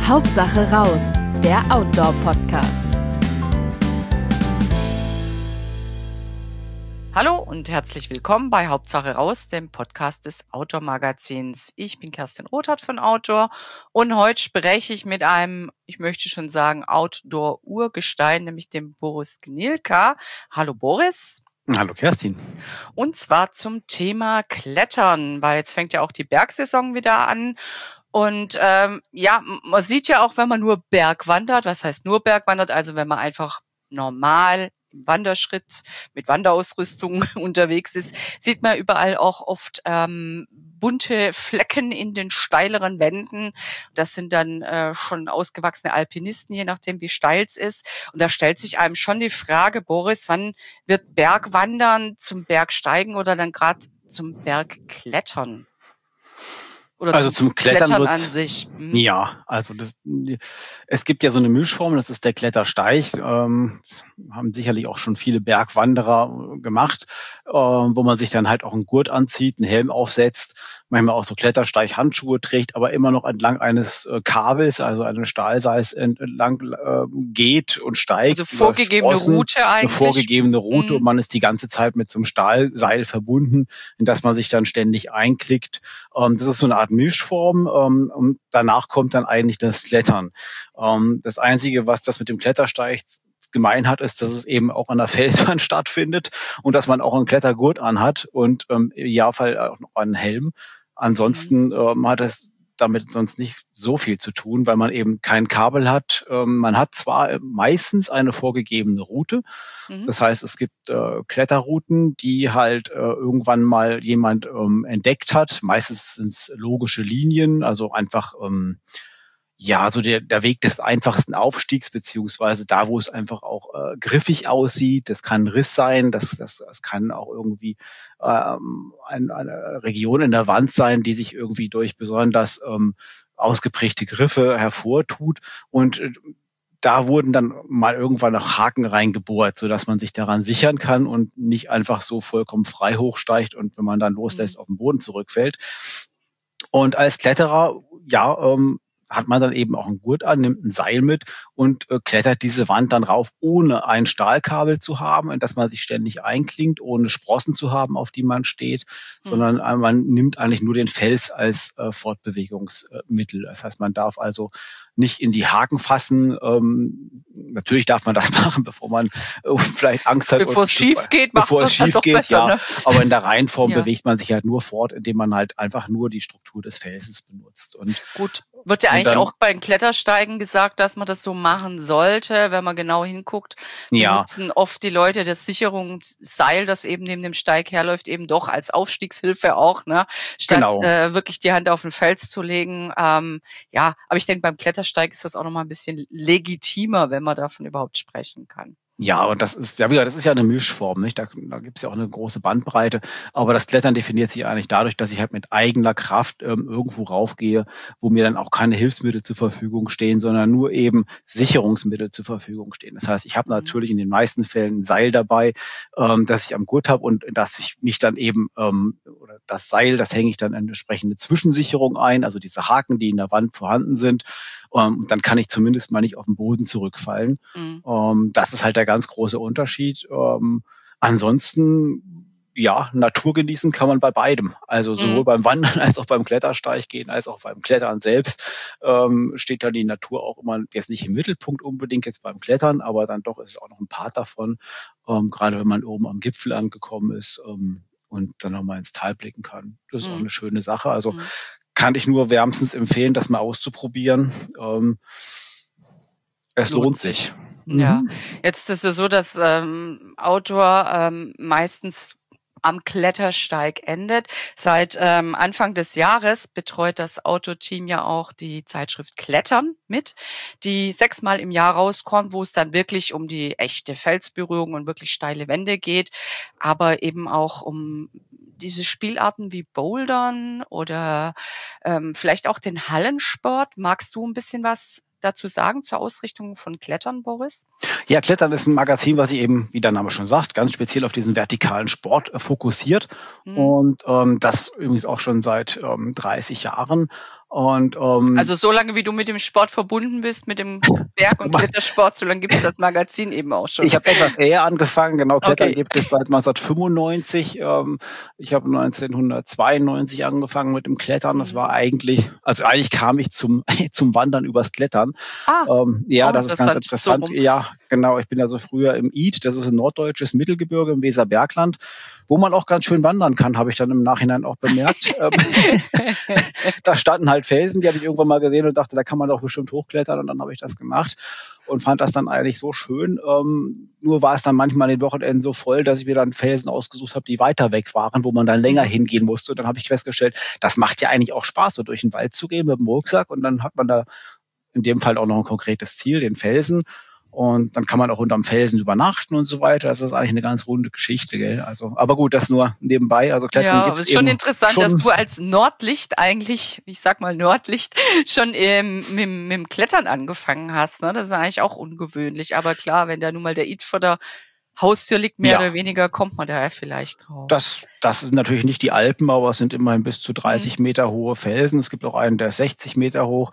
Hauptsache raus, der Outdoor-Podcast. Hallo und herzlich willkommen bei Hauptsache raus, dem Podcast des Outdoor-Magazins. Ich bin Kerstin Rothart von Outdoor und heute spreche ich mit einem, ich möchte schon sagen, Outdoor-Urgestein, nämlich dem Boris Gnilka. Hallo Boris. Hallo Kerstin. Und zwar zum Thema Klettern, weil jetzt fängt ja auch die Bergsaison wieder an. Und man sieht ja auch, wenn man nur bergwandert, was heißt nur bergwandert, also wenn man einfach normal im Wanderschritt mit Wanderausrüstung unterwegs ist, sieht man überall auch oft bunte Flecken in den steileren Wänden. Das sind dann schon ausgewachsene Alpinisten, je nachdem wie steil es ist. Und da stellt sich einem schon die Frage, Boris, wann wird Bergwandern zum Bergsteigen oder dann gerade zum Bergklettern? Oder also zum Klettern an sich. Ja, also es gibt ja so eine Mischform, das ist der Klettersteig. Das haben sicherlich auch schon viele Bergwanderer gemacht, wo man sich dann halt auch einen Gurt anzieht, einen Helm aufsetzt, manchmal auch so Klettersteig-Handschuhe trägt, aber immer noch entlang eines Kabels, also eine Stahlseil entlang geht und steigt. Also vorgegebene Route eigentlich. Eine vorgegebene Route und man ist die ganze Zeit mit so einem Stahlseil verbunden, in das man sich dann ständig einklickt. Das ist so eine Art Mischform und danach kommt dann eigentlich das Klettern. Das Einzige, was das mit dem Klettersteig gemein hat, ist, dass es eben auch an der Felswand stattfindet und dass man auch einen Klettergurt anhat und im Idealfall auch noch einen Helm. Ansonsten hat es damit sonst nicht so viel zu tun, weil man eben kein Kabel hat. Man hat zwar meistens eine vorgegebene Route. Das heißt, es gibt Kletterrouten, die halt irgendwann mal jemand entdeckt hat. Meistens sind es logische Linien, also einfach so der Weg des einfachsten Aufstiegs, beziehungsweise da, wo es einfach auch griffig aussieht. Das kann ein Riss sein, das kann auch irgendwie eine Region in der Wand sein, die sich irgendwie durch besonders ausgeprägte Griffe hervortut. Und da wurden dann mal irgendwann noch Haken reingebohrt, sodass man sich daran sichern kann und nicht einfach so vollkommen frei hochsteigt und wenn man dann loslässt, auf den Boden zurückfällt. Und als Kletterer, hat man dann eben auch einen Gurt an, nimmt ein Seil mit und klettert diese Wand dann rauf, ohne ein Stahlkabel zu haben, in das man sich ständig einklingt, ohne Sprossen zu haben, auf die man steht, sondern man nimmt eigentlich nur den Fels als Fortbewegungsmittel. Das heißt, man darf also nicht in die Haken fassen. Natürlich darf man das machen, bevor man vielleicht Angst hat. Bevor es schief geht, ja. Ne? Aber in der Reihenform bewegt man sich halt nur fort, indem man halt einfach nur die Struktur des Felsens benutzt. Und gut. Wird ja eigentlich auch bei den Klettersteigen gesagt, dass man das so machen sollte, wenn man genau hinguckt. Nutzen oft die Leute das Sicherungsseil, das eben neben dem Steig herläuft, eben doch als Aufstiegshilfe auch, ne? Statt wirklich die Hand auf den Fels zu legen. Aber ich denke, beim Klettersteig ist das auch nochmal ein bisschen legitimer, wenn man davon überhaupt sprechen kann. Ja, und das ist ja eine Mischform, nicht? Da gibt es ja auch eine große Bandbreite. Aber das Klettern definiert sich eigentlich dadurch, dass ich halt mit eigener Kraft irgendwo raufgehe, wo mir dann auch keine Hilfsmittel zur Verfügung stehen, sondern nur eben Sicherungsmittel zur Verfügung stehen. Das heißt, ich habe natürlich in den meisten Fällen ein Seil dabei, das ich am Gurt habe und dass ich mich dann eben oder das Seil, das hänge ich dann in entsprechende Zwischensicherung ein, also diese Haken, die in der Wand vorhanden sind. Dann kann ich zumindest mal nicht auf den Boden zurückfallen. Das ist halt der ganz große Unterschied. Ansonsten, Natur genießen kann man bei beidem. Also sowohl beim Wandern als auch beim Klettersteig gehen, als auch beim Klettern selbst steht da die Natur auch immer jetzt nicht im Mittelpunkt unbedingt jetzt beim Klettern, aber dann doch ist es auch noch ein Part davon, gerade wenn man oben am Gipfel angekommen ist und dann nochmal ins Tal blicken kann. Das ist auch eine schöne Sache. Also kann ich nur wärmstens empfehlen, das mal auszuprobieren. Es lohnt sich. Ja, jetzt ist es so, dass Outdoor meistens am Klettersteig endet. Seit Anfang des Jahres betreut das Outdoor-Team ja auch die Zeitschrift Klettern mit, die 6-mal im Jahr rauskommt, wo es dann wirklich um die echte Felsberührung und wirklich steile Wände geht, aber eben auch um diese Spielarten wie Bouldern oder vielleicht auch den Hallensport. Magst du ein bisschen was dazu sagen zur Ausrichtung von Klettern, Boris? Ja, Klettern ist ein Magazin, was sich eben, wie der Name schon sagt, ganz speziell auf diesen vertikalen Sport fokussiert. Und das übrigens auch schon seit 30 Jahren. Und also so lange, wie du mit dem Sport verbunden bist, mit dem Berg- und Klettersport, so lange gibt es das Magazin eben auch schon. Ich habe etwas eher angefangen, genau, Klettern gibt es seit 1995. Ich habe 1992 angefangen mit dem Klettern. Das war eigentlich kam ich zum Wandern übers Klettern. Das ist ganz interessant. Ja, genau, ich bin ja so früher im Id, das ist ein norddeutsches Mittelgebirge im Weserbergland, wo man auch ganz schön wandern kann, habe ich dann im Nachhinein auch bemerkt. Da standen halt Felsen, die habe ich irgendwann mal gesehen und dachte, da kann man doch bestimmt hochklettern, und dann habe ich das gemacht und fand das dann eigentlich so schön. Nur war es dann manchmal an den Wochenenden so voll, dass ich mir dann Felsen ausgesucht habe, die weiter weg waren, wo man dann länger hingehen musste. Und dann habe ich festgestellt, das macht ja eigentlich auch Spaß, so durch den Wald zu gehen mit dem Rucksack, und dann hat man da in dem Fall auch noch ein konkretes Ziel, den Felsen. Und dann kann man auch unterm Felsen übernachten und so weiter. Das ist eigentlich eine ganz runde Geschichte, gell? Also, aber gut, das nur nebenbei. Also Klettern gibt's eben. Ja, ist schon interessant, dass du als Nordlicht eigentlich, ich sag mal Nordlicht, schon mit dem Klettern angefangen hast. Ne? Das ist eigentlich auch ungewöhnlich. Aber klar, wenn da nun mal der Id vor der Haustür liegt, mehr oder weniger, kommt man da ja vielleicht drauf. Das sind natürlich nicht die Alpen, aber es sind immerhin bis zu 30 Meter hohe Felsen. Es gibt auch einen, der ist 60 Meter hoch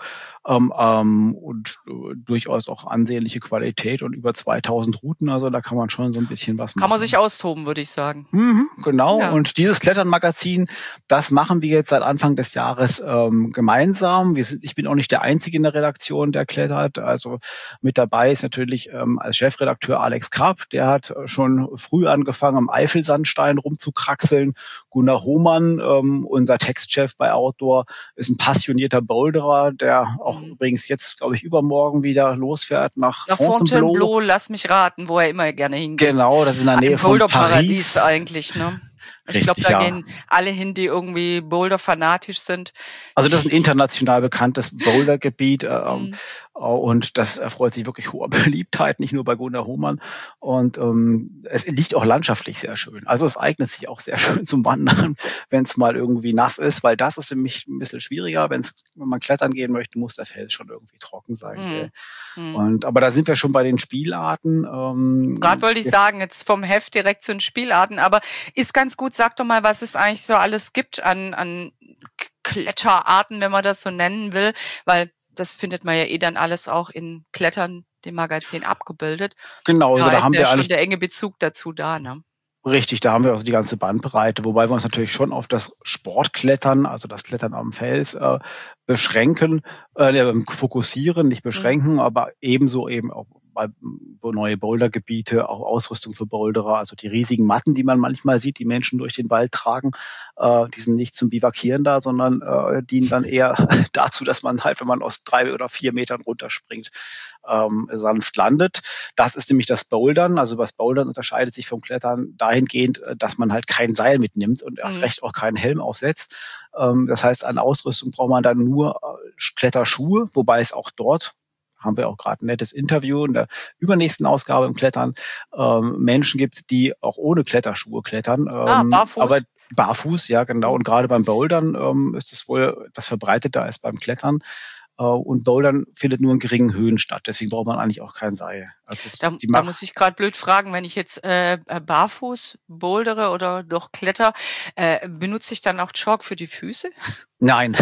und durchaus auch ansehnliche Qualität und über 2000 Routen. Also da kann man schon so ein bisschen was machen. Kann man sich austoben, würde ich sagen. Genau. Ja. Und dieses Kletternmagazin, das machen wir jetzt seit Anfang des Jahres gemeinsam. Ich bin auch nicht der Einzige in der Redaktion, der klettert. Also mit dabei ist natürlich als Chefredakteur Alex Krapp. Der hat schon früh angefangen, am Eifelsandstein rumzukraxeln. Gunnar Hohmann, unser Textchef bei Outdoor, ist ein passionierter Boulderer, der auch übrigens jetzt, glaube ich, übermorgen wieder losfährt nach Fontainebleau. Lass mich raten, wo er immer gerne hingeht. Genau, das ist in der Nähe von Paris. Eigentlich, ne? Ich glaube, da gehen alle hin, die irgendwie Boulder-fanatisch sind. Also das ist ein international bekanntes Bouldergebiet und das erfreut sich wirklich hoher Beliebtheit, nicht nur bei Gunnar Hohmann. Und es liegt auch landschaftlich sehr schön. Also es eignet sich auch sehr schön zum Wandern, wenn es mal irgendwie nass ist, weil das ist nämlich ein bisschen schwieriger. Wenn man klettern gehen möchte, muss der Fels schon irgendwie trocken sein. Aber da sind wir schon bei den Spielarten. Gerade wollte ich sagen, jetzt vom Heft direkt zu den Spielarten, aber ist ganz gut. Sag doch mal, was es eigentlich so alles gibt an Kletterarten, wenn man das so nennen will, weil das findet man ja dann alles auch in Klettern, dem Magazin, abgebildet. Genau, also da haben wir schon der enge Bezug dazu da, ne? Richtig, da haben wir also die ganze Bandbreite, wobei wir uns natürlich schon auf das Sportklettern, also das Klettern am Fels, fokussieren, nicht beschränken, aber ebenso eben auch bei neue Bouldergebiete, auch Ausrüstung für Boulderer, also die riesigen Matten, die man manchmal sieht, die Menschen durch den Wald tragen, die sind nicht zum Bivakieren da, sondern dienen dann eher dazu, dass man halt, wenn man aus 3 oder 4 Metern runterspringt, sanft landet. Das ist nämlich das Bouldern. Also das Bouldern unterscheidet sich vom Klettern dahingehend, dass man halt kein Seil mitnimmt und erst recht auch keinen Helm aufsetzt. Das heißt, an Ausrüstung braucht man dann nur Kletterschuhe, wobei es auch dort, haben wir auch gerade ein nettes Interview in der übernächsten Ausgabe im Klettern, Menschen gibt, die auch ohne Kletterschuhe klettern. Barfuß. Aber barfuß, ja genau. Und gerade beim Bouldern ist es wohl etwas verbreiteter als beim Klettern. Und Bouldern findet nur in geringen Höhen statt. Deswegen braucht man eigentlich auch kein Seil. Also da muss ich gerade blöd fragen, wenn ich jetzt barfuß bouldere oder doch kletter, benutze ich dann auch Chalk für die Füße? Nein.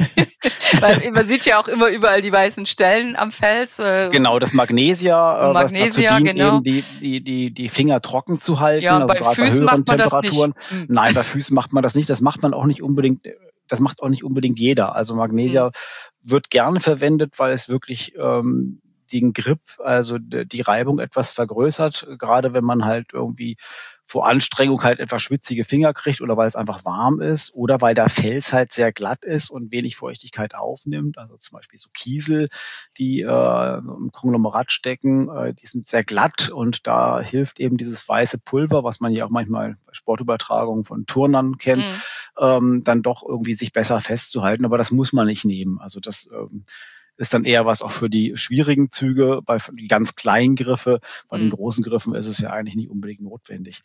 Weil man sieht ja auch immer überall die weißen Stellen am Fels. Genau, das Magnesia, was dazu dient, eben die Finger trocken zu halten. Ja, also bei Füßen macht man Temperaturen. Das nicht. Nein, bei Füßen macht man das nicht. Das macht man auch nicht unbedingt. Das macht auch nicht unbedingt jeder. Also Magnesia wird gerne verwendet, weil es wirklich den Grip, also die Reibung etwas vergrößert, gerade wenn man halt irgendwie vor Anstrengung halt etwas schwitzige Finger kriegt oder weil es einfach warm ist oder weil der Fels halt sehr glatt ist und wenig Feuchtigkeit aufnimmt. Also zum Beispiel so Kiesel, die im Konglomerat stecken, die sind sehr glatt und da hilft eben dieses weiße Pulver, was man ja auch manchmal bei Sportübertragungen von Turnern kennt, dann doch irgendwie sich besser festzuhalten. Aber das muss man nicht nehmen. Also das ist dann eher was auch für die schwierigen Züge, bei die ganz kleinen Griffe. Bei den großen Griffen ist es ja eigentlich nicht unbedingt notwendig.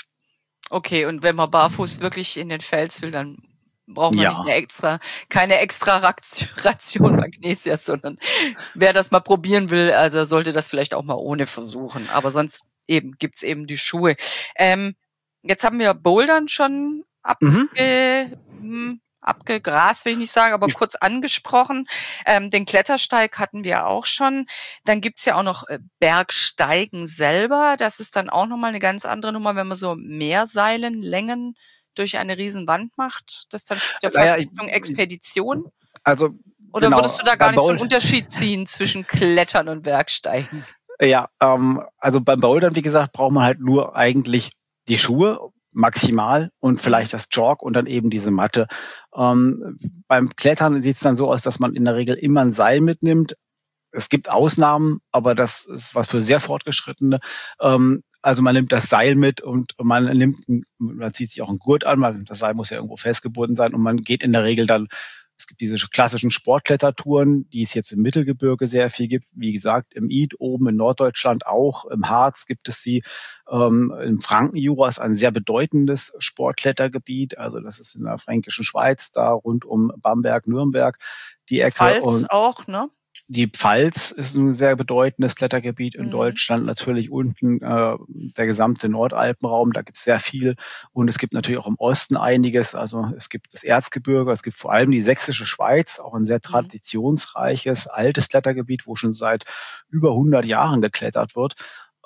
Okay, und wenn man barfuß wirklich in den Fels will, dann braucht man keine extra Ration Magnesia, sondern wer das mal probieren will, also sollte das vielleicht auch mal ohne versuchen. Aber sonst gibt's eben die Schuhe. Jetzt haben wir Bouldern schon abgegrast, will ich nicht sagen, aber kurz angesprochen. Den Klettersteig hatten wir auch schon. Dann gibt's ja auch noch Bergsteigen selber. Das ist dann auch nochmal eine ganz andere Nummer, wenn man so Meerseilenlängen durch eine Riesenwand macht. Das dann wieder fast Richtung Expedition. Also oder genau, würdest du da gar nicht so einen Unterschied ziehen zwischen Klettern und Bergsteigen? Ja, also beim Bouldern, wie gesagt, braucht man halt nur eigentlich die Schuhe maximal und vielleicht das Jog und dann eben diese Matte. Beim Klettern sieht es dann so aus, dass man in der Regel immer ein Seil mitnimmt. Es gibt Ausnahmen, aber das ist was für sehr Fortgeschrittene. Also man nimmt das Seil mit und man zieht sich auch einen Gurt an, weil das Seil muss ja irgendwo festgebunden sein und man geht in der Regel dann, es gibt diese klassischen Sportklettertouren, die es jetzt im Mittelgebirge sehr viel gibt. Wie gesagt, im Id oben in Norddeutschland auch, im Harz gibt es sie. Im Frankenjura ist ein sehr bedeutendes Sportklettergebiet. Also das ist in der fränkischen Schweiz, da rund um Bamberg, Nürnberg, die Ecke. Pfalz und auch, ne? Die Pfalz ist ein sehr bedeutendes Klettergebiet in Deutschland. Natürlich unten der gesamte Nordalpenraum, da gibt es sehr viel. Und es gibt natürlich auch im Osten einiges. Also es gibt das Erzgebirge, es gibt vor allem die sächsische Schweiz, auch ein sehr traditionsreiches, altes Klettergebiet, wo schon seit über 100 Jahren geklettert wird.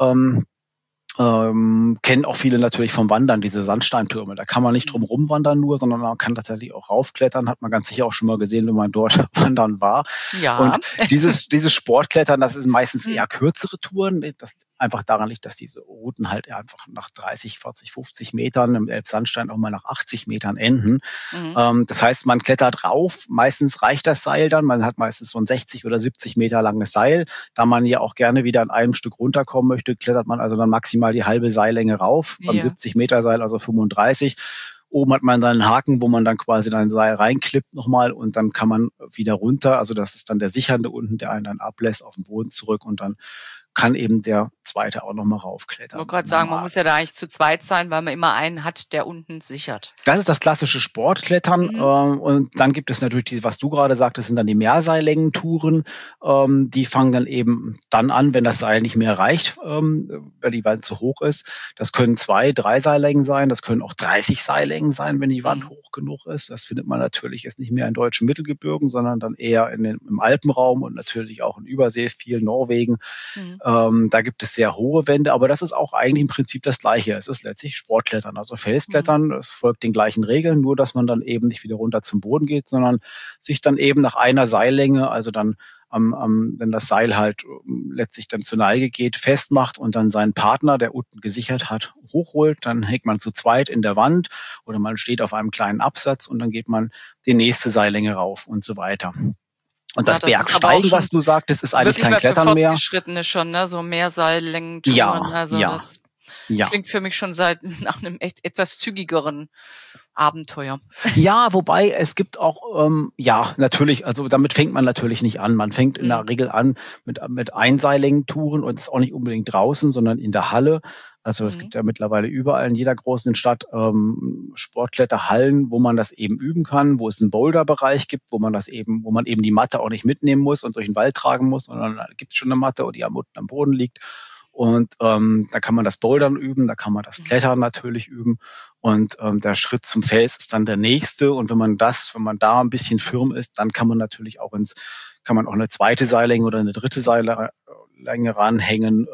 Kennen auch viele natürlich vom Wandern, diese Sandsteintürme. Da kann man nicht drum rumwandern nur, sondern man kann tatsächlich auch raufklettern. Hat man ganz sicher auch schon mal gesehen, wenn man dort wandern war. Ja. Und dieses Sportklettern, das sind meistens eher kürzere Touren. Das einfach daran liegt, dass diese Routen halt einfach nach 30, 40, 50 Metern, im Elbsandstein auch mal nach 80 Metern enden. Das heißt, man klettert rauf. Meistens reicht das Seil dann. Man hat meistens so ein 60 oder 70 Meter langes Seil. Da man ja auch gerne wieder an einem Stück runterkommen möchte, klettert man also dann maximal die halbe Seillänge rauf. Beim 70 Meter Seil, also 35. Oben hat man dann einen Haken, wo man dann quasi dann ein Seil reinklippt nochmal und dann kann man wieder runter. Also das ist dann der Sichernde unten, der einen dann ablässt, auf den Boden zurück und dann kann eben der Zweite auch nochmal raufklettern. Ich wollte gerade sagen, man muss ja da eigentlich zu zweit sein, weil man immer einen hat, der unten sichert. Das ist das klassische Sportklettern. Und dann gibt es natürlich die, was du gerade sagtest, sind dann die Mehrseillängen-Touren. Die fangen dann eben dann an, wenn das Seil nicht mehr reicht, weil die Wand zu hoch ist. Das können 2, 3 Seillängen sein. Das können auch 30 Seillängen sein, wenn die Wand hoch genug ist. Das findet man natürlich jetzt nicht mehr in deutschen Mittelgebirgen, sondern dann eher im Alpenraum und natürlich auch in Übersee, viel Norwegen. Da gibt es sehr hohe Wände, aber das ist auch eigentlich im Prinzip das Gleiche. Es ist letztlich Sportklettern, also Felsklettern. Es folgt den gleichen Regeln, nur dass man dann eben nicht wieder runter zum Boden geht, sondern sich dann eben nach einer Seillänge, also dann wenn das Seil halt letztlich dann zur Neige geht, festmacht und dann seinen Partner, der unten gesichert hat, hochholt. Dann hängt man zu zweit in der Wand oder man steht auf einem kleinen Absatz und dann geht man die nächste Seillänge rauf und so weiter. Und das Bergsteigen, was du sagtest, ist eigentlich kein Klettern mehr. Fortgeschrittene schon, ne? So Mehrseillängen-Touren. Ja, also das klingt für mich schon nach einem etwas zügigeren Abenteuer. Ja, wobei es gibt auch, natürlich, also damit fängt man natürlich nicht an. Man fängt in der Regel an mit Einseillängen-Touren und ist auch nicht unbedingt draußen, sondern in der Halle. Also es gibt ja mittlerweile überall in jeder großen Stadt Sportkletterhallen, wo man das eben üben kann, wo es einen Boulderbereich gibt, wo man eben die Matte auch nicht mitnehmen muss und durch den Wald tragen muss, sondern da gibt es schon eine Matte, die unten am Boden liegt. Und da kann man das Bouldern üben, da kann man das Klettern natürlich üben. Und der Schritt zum Fels ist dann der nächste. Und wenn man da ein bisschen firm ist, dann kann man natürlich auch eine zweite Seillänge oder eine dritte Seillänge ranhängen.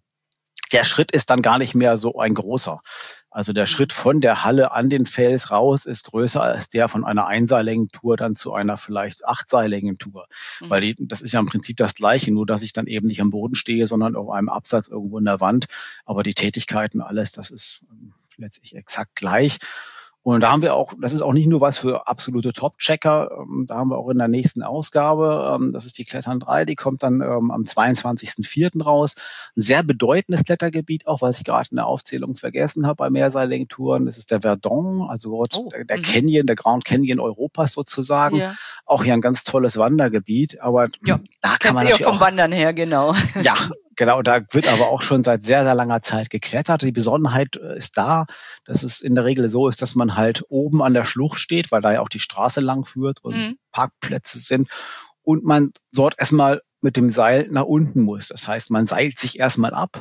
Der Schritt ist dann gar nicht mehr so ein großer. Also der Schritt von der Halle an den Fels raus ist größer als der von einer Einseillängentour dann zu einer vielleicht 8-Seillängentour. Weil das ist ja im Prinzip das Gleiche, nur dass ich dann eben nicht am Boden stehe, sondern auf einem Absatz irgendwo in der Wand. Aber die Tätigkeiten, alles, das ist letztlich exakt gleich. Und da haben wir auch, das ist auch nicht nur was für absolute Top-Checker, da haben wir auch in der nächsten Ausgabe, das ist die Klettern 3, die kommt dann am 22.04. raus. Ein sehr bedeutendes Klettergebiet, auch was ich gerade in der Aufzählung vergessen habe bei Mehrseillängen-Touren. Das ist der Verdon, also der Canyon, der Grand Canyon Europas sozusagen. Ja. Auch hier ein ganz tolles Wandergebiet, aber da kann man natürlich auch vom Wandern her, genau. Ja, genau, da wird aber auch schon seit sehr, sehr langer Zeit geklettert. Die Besonderheit ist da, dass es in der Regel so ist, dass man halt oben an der Schlucht steht, weil da ja auch die Straße lang führt und Parkplätze sind und man dort erstmal mit dem Seil nach unten muss. Das heißt, man seilt sich erstmal ab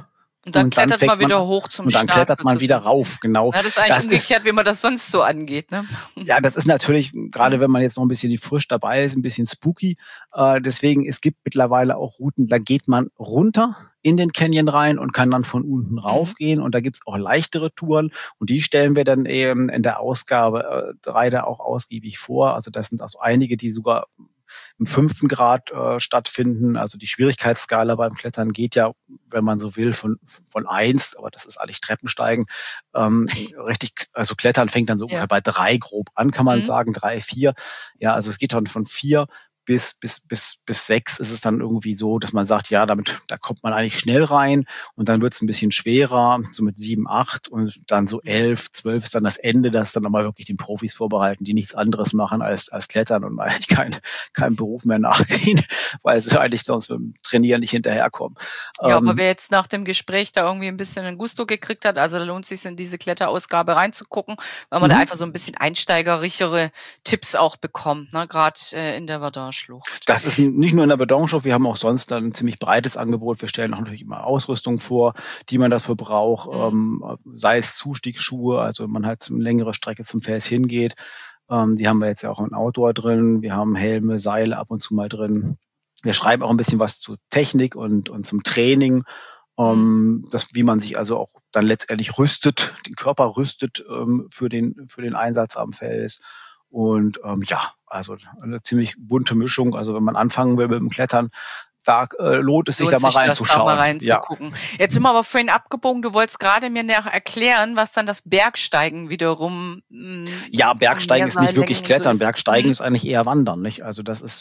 Und dann klettert man wieder hoch zum Start. Und dann klettert man wieder rauf, genau. Ja, das ist eigentlich umgekehrt, wie man das sonst so angeht, ne? Ja, das ist natürlich, gerade wenn man jetzt noch ein bisschen frisch dabei ist, ein bisschen spooky. Deswegen, es gibt mittlerweile auch Routen, da geht man runter in den Canyon rein und kann dann von unten raufgehen. Und da gibt's auch leichtere Touren. Und die stellen wir dann eben in der Ausgabe 3 da auch ausgiebig vor. Also das sind also einige, die sogar im 5. Grad stattfinden. Also die Schwierigkeitsskala beim Klettern geht ja, wenn man so will, von 1, aber das ist eigentlich Treppensteigen, richtig, also Klettern fängt dann so ungefähr bei 3 grob an, kann man sagen, 3, 4. Ja, also es geht dann von 4 bis 6 ist es dann irgendwie so, dass man sagt, ja, da kommt man eigentlich schnell rein und dann wird es ein bisschen schwerer, so mit 7, 8 und dann so 11, 12 ist dann das Ende, das dann nochmal wirklich den Profis vorbehalten, die nichts anderes machen als Klettern und eigentlich keinen Beruf mehr nachgehen, weil sie eigentlich sonst mit dem Trainieren nicht hinterherkommen. Ja, aber wer jetzt nach dem Gespräch da irgendwie ein bisschen ein Gusto gekriegt hat, also da lohnt es sich in diese Kletterausgabe reinzugucken, weil man da einfach so ein bisschen einsteigerichere Tipps auch bekommt, ne, gerade in der Verdun-Schlucht. Das ist nicht nur in der Verdun-Schlucht, wir haben auch sonst dann ein ziemlich breites Angebot. Wir stellen auch natürlich immer Ausrüstung vor, die man dafür braucht, sei es Zustiegsschuhe, also wenn man halt eine längere Strecke zum Fels hingeht. Die haben wir jetzt ja auch in Outdoor drin. Wir haben Helme, Seile ab und zu mal drin. Wir schreiben auch ein bisschen was zu Technik und zum Training, wie man sich also auch dann letztendlich rüstet, den Körper rüstet für den Einsatz am Fels. Und also eine ziemlich bunte Mischung. Also wenn man anfangen will mit dem Klettern, da lohnt es sich da mal reinzuschauen. Da mal reinzugucken. Jetzt sind wir aber vorhin abgebogen. Du wolltest gerade mir erklären, was dann das Bergsteigen wiederum. Ja, Bergsteigen ist nicht wirklich Klettern. So Bergsteigen ist eigentlich eher Wandern, nicht? Also das ist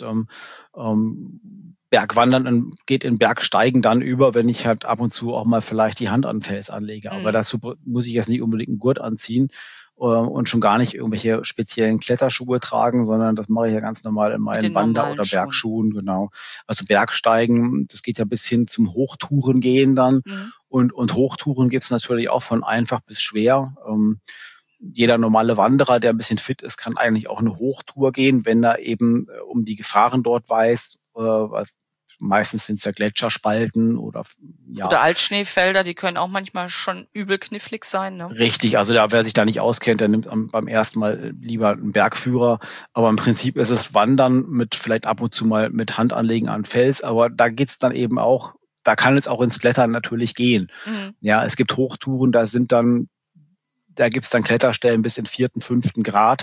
Bergwandern geht in Bergsteigen dann über, wenn ich halt ab und zu auch mal vielleicht die Hand an den Fels anlege. Aber dazu muss ich jetzt nicht unbedingt einen Gurt anziehen und schon gar nicht irgendwelche speziellen Kletterschuhe tragen, sondern das mache ich ja ganz normal in meinen Wander- oder Bergschuhen, genau. Also Bergsteigen, das geht ja bis hin zum Hochtouren gehen dann. Und Hochtouren gibt's natürlich auch von einfach bis schwer. Jeder normale Wanderer, der ein bisschen fit ist, kann eigentlich auch eine Hochtour gehen, wenn er eben um die Gefahren dort weiß. Meistens sind es ja Gletscherspalten oder Altschneefelder, die können auch manchmal schon übel knifflig sein. Ne? Richtig, also wer sich da nicht auskennt, der nimmt beim ersten Mal lieber einen Bergführer. Aber im Prinzip ist es Wandern mit vielleicht ab und zu mal mit Handanlegen an Fels. Aber da geht's dann eben auch, da kann es auch ins Klettern natürlich gehen. Ja, es gibt Hochtouren, da gibt's dann Kletterstellen bis in 4., 5. Grad.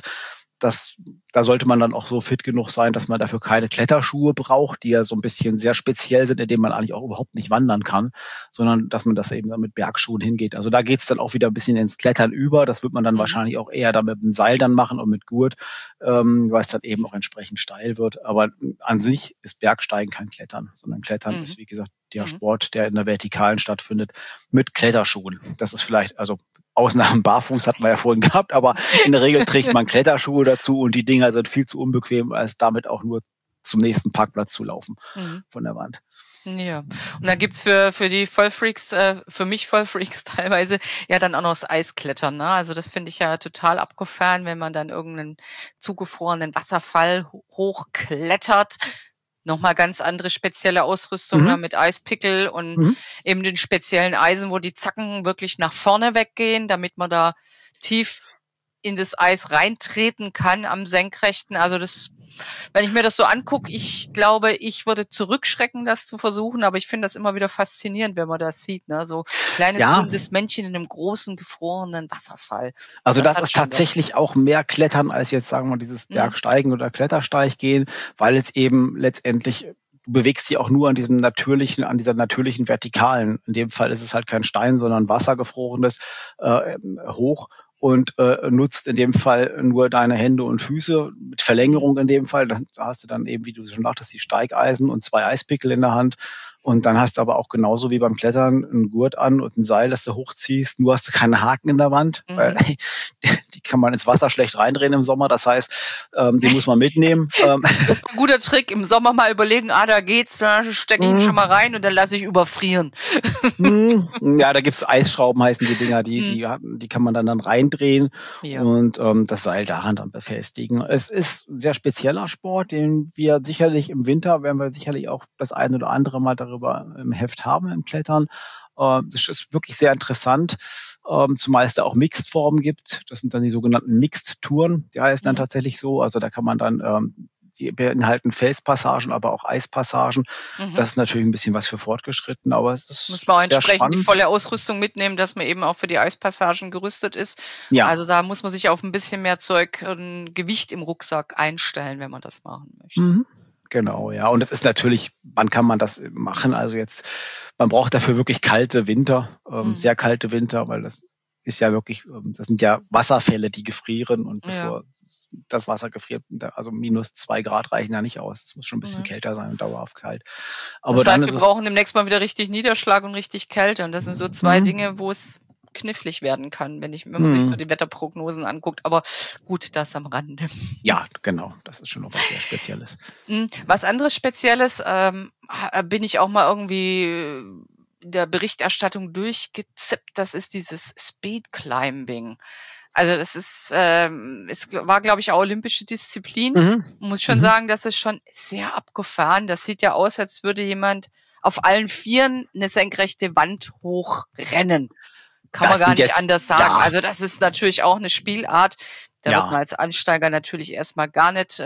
Da sollte man dann auch so fit genug sein, dass man dafür keine Kletterschuhe braucht, die ja so ein bisschen sehr speziell sind, in denen man eigentlich auch überhaupt nicht wandern kann, sondern dass man das eben dann mit Bergschuhen hingeht. Also da geht's dann auch wieder ein bisschen ins Klettern über. Das wird man dann wahrscheinlich auch eher dann mit einem Seil dann machen und mit Gurt, weil es dann eben auch entsprechend steil wird. Aber an sich ist Bergsteigen kein Klettern, sondern Klettern ist, wie gesagt, der Sport, der in der Vertikalen stattfindet, mit Kletterschuhen. Das ist vielleicht, also Ausnahmen barfuß hatten wir ja vorhin gehabt, aber in der Regel trägt man Kletterschuhe dazu und die Dinger sind viel zu unbequem, als damit auch nur zum nächsten Parkplatz zu laufen von der Wand. Ja, und dann gibt's für die Vollfreaks, für mich Vollfreaks teilweise, ja dann auch noch das Eisklettern. Ne? Also das finde ich ja total abgefahren, wenn man dann irgendeinen zugefrorenen Wasserfall hochklettert. Nochmal ganz andere spezielle Ausrüstung mit Eispickel und eben den speziellen Eisen, wo die Zacken wirklich nach vorne weggehen, damit man da tief in das Eis reintreten kann am Senkrechten. Also das, wenn ich mir das so angucke, ich glaube, ich würde zurückschrecken, das zu versuchen, aber ich finde das immer wieder faszinierend, wenn man das sieht, ne? So kleines buntes Männchen in einem großen, gefrorenen Wasserfall. Also das ist tatsächlich auch mehr Klettern als jetzt, sagen wir, dieses Bergsteigen oder Klettersteig gehen, weil es eben letztendlich, du bewegst dich auch nur an dieser natürlichen Vertikalen. In dem Fall ist es halt kein Stein, sondern wassergefrorenes hoch. Und nutzt in dem Fall nur deine Hände und Füße mit Verlängerung in dem Fall. Da hast du dann eben, wie du schon sagtest, die Steigeisen und 2 Eispickel in der Hand. Und dann hast du aber auch genauso wie beim Klettern einen Gurt an und ein Seil, das du hochziehst. Nur hast du keine Haken in der Wand, weil die kann man ins Wasser schlecht reindrehen im Sommer. Das heißt, die muss man mitnehmen. Das ist ein guter Trick. Im Sommer mal überlegen, da geht's, da stecke ich ihn schon mal rein und dann lasse ich überfrieren. Ja, da gibt's Eisschrauben, heißen die Dinger, die kann man dann reindrehen und das Seil daran dann befestigen. Es ist ein sehr spezieller Sport, den wir sicherlich im Winter, werden wir sicherlich auch das eine oder andere Mal darüber im Heft haben, im Klettern. Das ist wirklich sehr interessant, zumal es da auch Mixed-Formen gibt. Das sind dann die sogenannten Mixed-Touren, die heißen dann tatsächlich so. Also da kann man dann die beinhalten Felspassagen, aber auch Eispassagen. Das ist natürlich ein bisschen was für Fortgeschritten, aber es ist muss man auch sehr entsprechend spannend. Die volle Ausrüstung mitnehmen, dass man eben auch für die Eispassagen gerüstet ist. Ja. Also da muss man sich auf ein bisschen mehr Zeug und Gewicht im Rucksack einstellen, wenn man das machen möchte. Genau, ja. Und es ist natürlich, wann kann man das machen? Also jetzt, man braucht dafür wirklich kalte Winter, sehr kalte Winter, weil das ist ja wirklich, das sind ja Wasserfälle, die gefrieren und bevor das Wasser gefriert, also -2 Grad reichen ja nicht aus. Es muss schon ein bisschen kälter sein und dauerhaft kalt. Aber das heißt, dann wir brauchen demnächst mal wieder richtig Niederschlag und richtig Kälte. Und das sind so zwei Dinge, wo es knifflig werden kann, wenn man sich so die Wetterprognosen anguckt. Aber gut, das am Rande. Ja, genau. Das ist schon noch was sehr Spezielles. Was anderes Spezielles bin ich auch mal irgendwie in der Berichterstattung durchgezippt. Das ist dieses Speed Climbing. Also das ist, es war, glaube ich, auch olympische Disziplin. Muss schon sagen, das ist schon sehr abgefahren. Das sieht ja aus, als würde jemand auf allen Vieren eine senkrechte Wand hochrennen. Kann man gar nicht anders sagen. Ja. Also das ist natürlich auch eine Spielart. Da wird man als Ansteiger natürlich erstmal gar nicht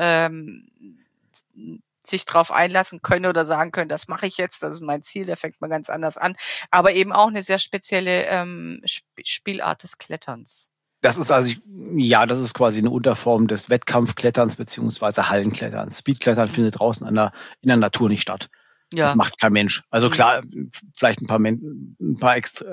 sich drauf einlassen können oder sagen können, das mache ich jetzt, das ist mein Ziel, da fängt man ganz anders an. Aber eben auch eine sehr spezielle Spielart des Kletterns. Das ist also, das ist quasi eine Unterform des Wettkampfkletterns beziehungsweise Hallenkletterns. Speedklettern findet draußen in der Natur nicht statt. Ja. Das macht kein Mensch. Also klar, vielleicht ein paar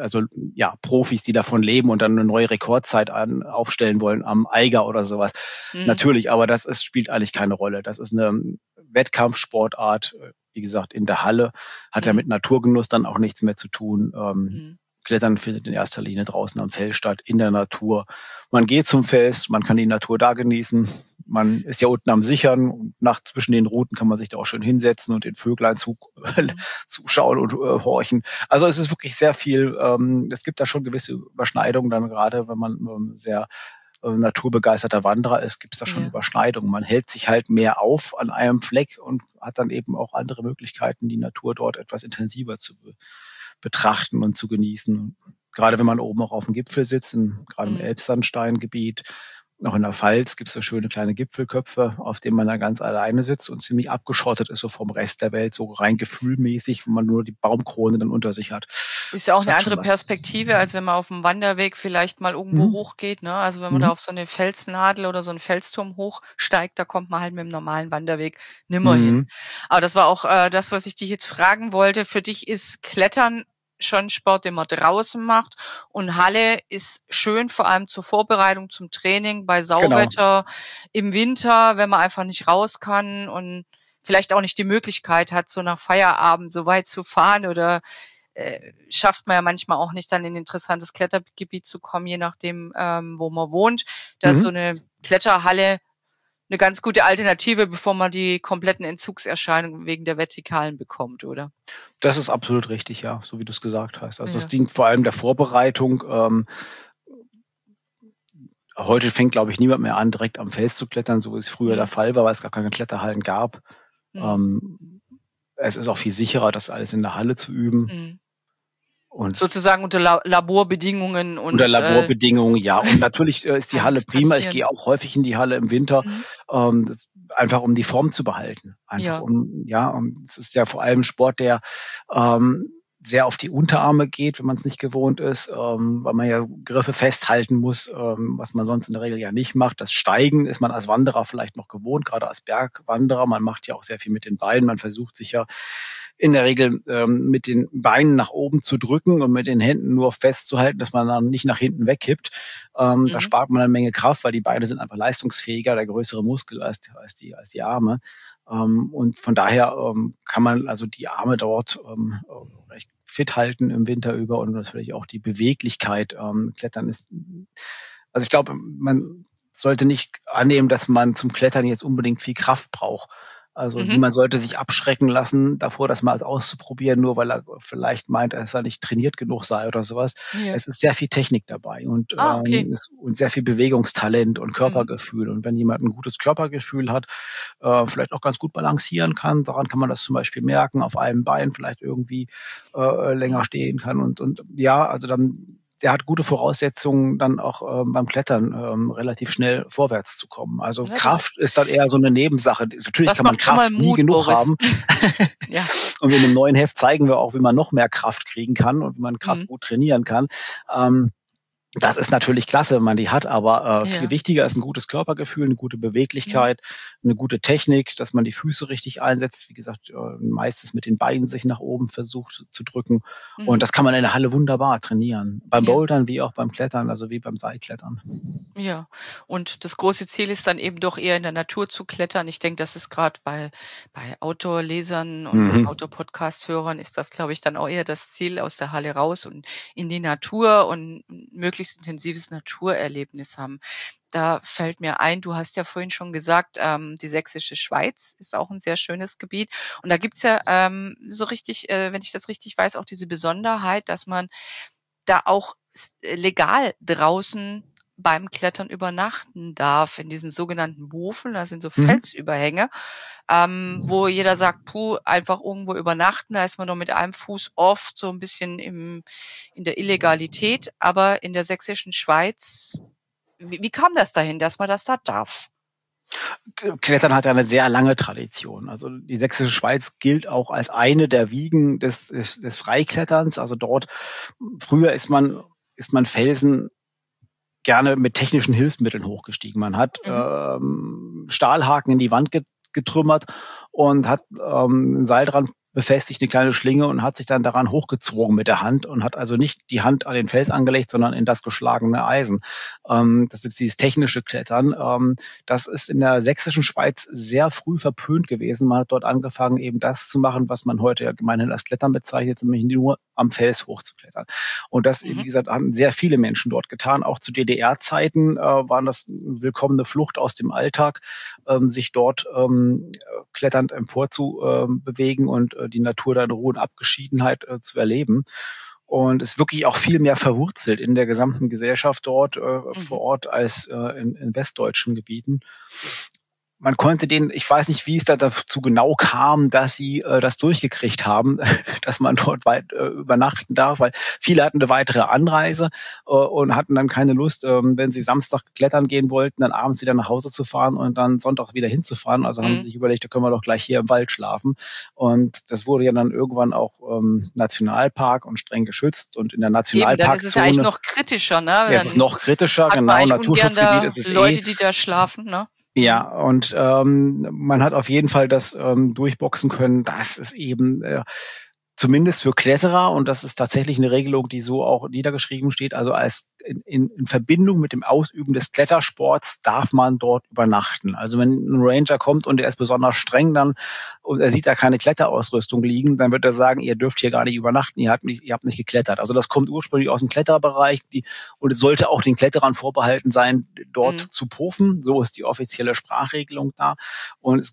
Profis, die davon leben und dann eine neue Rekordzeit aufstellen wollen am Eiger oder sowas. Natürlich, aber das spielt eigentlich keine Rolle. Das ist eine Wettkampfsportart, wie gesagt, in der Halle, hat ja mit Naturgenuss dann auch nichts mehr zu tun. Klettern findet in erster Linie draußen am Fels statt, in der Natur. Man geht zum Fels, man kann die Natur da genießen. Man ist ja unten am Sichern und zwischen den Routen kann man sich da auch schön hinsetzen und den Vöglein zuschauen und horchen. Also es ist wirklich sehr viel, es gibt da schon gewisse Überschneidungen, dann gerade wenn man sehr naturbegeisterter Wanderer ist, gibt es da schon Überschneidungen. Man hält sich halt mehr auf an einem Fleck und hat dann eben auch andere Möglichkeiten, die Natur dort etwas intensiver zu betrachten und zu genießen. Gerade wenn man oben auch auf dem Gipfel sitzt, gerade im Elbsandsteingebiet, auch in der Pfalz gibt es so schöne kleine Gipfelköpfe, auf denen man dann ganz alleine sitzt und ziemlich abgeschottet ist so vom Rest der Welt, so rein gefühlmäßig, wo man nur die Baumkrone dann unter sich hat. Ist ja auch eine andere Perspektive, als wenn man auf dem Wanderweg vielleicht mal irgendwo hochgeht, ne? Also wenn man da auf so eine Felsnadel oder so einen Felsturm hochsteigt, da kommt man halt mit dem normalen Wanderweg nimmer hin. Aber das war auch das, was ich dich jetzt fragen wollte. Für dich ist Klettern schon Sport, den man draußen macht. Und Halle ist schön, vor allem zur Vorbereitung, zum Training, bei Sauwetter, im Winter, wenn man einfach nicht raus kann und vielleicht auch nicht die Möglichkeit hat, so nach Feierabend so weit zu fahren oder schafft man ja manchmal auch nicht, dann in ein interessantes Klettergebiet zu kommen, je nachdem, wo man wohnt. Da ist so eine Kletterhalle eine ganz gute Alternative, bevor man die kompletten Entzugserscheinungen wegen der Vertikalen bekommt, oder? Das ist absolut richtig, ja, so wie du es gesagt hast. Also das dient vor allem der Vorbereitung. Heute fängt, glaube ich, niemand mehr an, direkt am Fels zu klettern, so wie es früher der Fall war, weil es gar keine Kletterhallen gab. Es ist auch viel sicherer, das alles in der Halle zu üben. Und sozusagen unter Laborbedingungen. Unter Laborbedingungen, ja. Und natürlich ist die Halle prima. Ich gehe auch häufig in die Halle im Winter, einfach um die Form zu behalten. Es ist ja vor allem Sport, der sehr auf die Unterarme geht, wenn man es nicht gewohnt ist, weil man ja Griffe festhalten muss, was man sonst in der Regel ja nicht macht. Das Steigen ist man als Wanderer vielleicht noch gewohnt, gerade als Bergwanderer. Man macht ja auch sehr viel mit den Beinen. Man versucht sich ja in der Regel mit den Beinen nach oben zu drücken und mit den Händen nur festzuhalten, dass man dann nicht nach hinten wegkippt. Da spart man eine Menge Kraft, weil die Beine sind einfach leistungsfähiger, der größere Muskel als die Arme. Und von daher kann man also die Arme dort recht fit halten im Winter über und natürlich auch die Beweglichkeit. Klettern ist, also ich glaube, man sollte nicht annehmen, dass man zum Klettern jetzt unbedingt viel Kraft braucht. Also niemand sollte sich abschrecken lassen davor, das mal auszuprobieren, nur weil er vielleicht meint, dass er nicht trainiert genug sei oder sowas. Ja. Es ist sehr viel Technik dabei und, Okay. und sehr viel Bewegungstalent und Körpergefühl. Und wenn jemand ein gutes Körpergefühl hat, vielleicht auch ganz gut balancieren kann, daran kann man das zum Beispiel merken, auf einem Bein vielleicht irgendwie länger stehen kann und ja, also dann der hat gute Voraussetzungen, dann auch beim Klettern relativ schnell vorwärts zu kommen. Also Ja, Kraft ist dann eher so eine Nebensache. Natürlich das kann man macht schon mal Kraft nie Mut, genug Boris. haben. Ja. Und in dem neuen Heft zeigen wir auch, wie man noch mehr Kraft kriegen kann und wie man Kraft gut trainieren kann. Das ist natürlich klasse, wenn man die hat, aber viel wichtiger ist ein gutes Körpergefühl, eine gute Beweglichkeit, eine gute Technik, dass man die Füße richtig einsetzt. Wie gesagt, meistens mit den Beinen sich nach oben versucht zu drücken. Und das kann man in der Halle wunderbar trainieren. Beim Bouldern wie auch beim Klettern, also wie beim Seilklettern. Ja, und das große Ziel ist dann eben doch eher in der Natur zu klettern. Ich denke, das ist gerade bei Outdoor-Lesern und Outdoor-Podcast-Hörern ist das, glaube ich, dann auch eher das Ziel, aus der Halle raus und in die Natur und ein möglichst intensives Naturerlebnis haben. Da fällt mir ein, du hast ja vorhin schon gesagt, die Sächsische Schweiz ist auch ein sehr schönes Gebiet. Und da gibt's ja so richtig, wenn ich das richtig weiß, auch diese Besonderheit, dass man da auch legal draußen beim Klettern übernachten darf, in diesen sogenannten Bufen, das sind so Felsüberhänge, wo jeder sagt, einfach irgendwo übernachten, da ist man doch mit einem Fuß oft so ein bisschen in der Illegalität, aber in der Sächsischen Schweiz, wie kam das dahin, dass man das da darf? Klettern hat ja eine sehr lange Tradition. Also die Sächsische Schweiz gilt auch als eine der Wiegen des Freikletterns. Also dort, früher ist man Felsen gerne mit technischen Hilfsmitteln hochgestiegen. Man hat Stahlhaken in die Wand getrümmert und hat ein Seil dran befestigt, eine kleine Schlinge und hat sich dann daran hochgezogen mit der Hand und hat also nicht die Hand an den Fels angelegt, sondern in das geschlagene Eisen. Das ist dieses technische Klettern. Das ist in der Sächsischen Schweiz sehr früh verpönt gewesen. Man hat dort angefangen, eben das zu machen, was man heute ja gemeinhin als Klettern bezeichnet, nämlich nur am Fels hochzuklettern. Und das, wie gesagt, haben sehr viele Menschen dort getan. Auch zu DDR-Zeiten waren das eine willkommene Flucht aus dem Alltag, sich dort kletternd empor zu bewegen und die Natur da in Ruhe und Abgeschiedenheit zu erleben. Und ist wirklich auch viel mehr verwurzelt in der gesamten Gesellschaft dort vor Ort als in westdeutschen Gebieten. Man konnte ich weiß nicht, wie es da dazu genau kam, dass sie das durchgekriegt haben, dass man dort weit übernachten darf, weil viele hatten eine weitere Anreise und hatten dann keine Lust, wenn sie Samstag klettern gehen wollten, dann abends wieder nach Hause zu fahren und dann Sonntag wieder hinzufahren. Also haben sie sich überlegt, da können wir doch gleich hier im Wald schlafen. Und das wurde ja dann irgendwann auch Nationalpark und streng geschützt. Und in der Nationalparkzone... Dann ist es ja eigentlich noch kritischer, ne? Ja, es ist noch kritischer, genau. Naturschutzgebiet ist es Leute, die da schlafen, ne? Ja, und man hat auf jeden Fall das durchboxen können, dass es eben zumindest für Kletterer, und das ist tatsächlich eine Regelung, die so auch niedergeschrieben steht, also als in Verbindung mit dem Ausüben des Klettersports darf man dort übernachten. Also wenn ein Ranger kommt und er ist besonders streng dann und er sieht da keine Kletterausrüstung liegen, dann wird er sagen, ihr dürft hier gar nicht übernachten, ihr habt nicht geklettert. Also das kommt ursprünglich aus dem Kletterbereich und es sollte auch den Kletterern vorbehalten sein, dort zu profen. So ist die offizielle Sprachregelung da. Und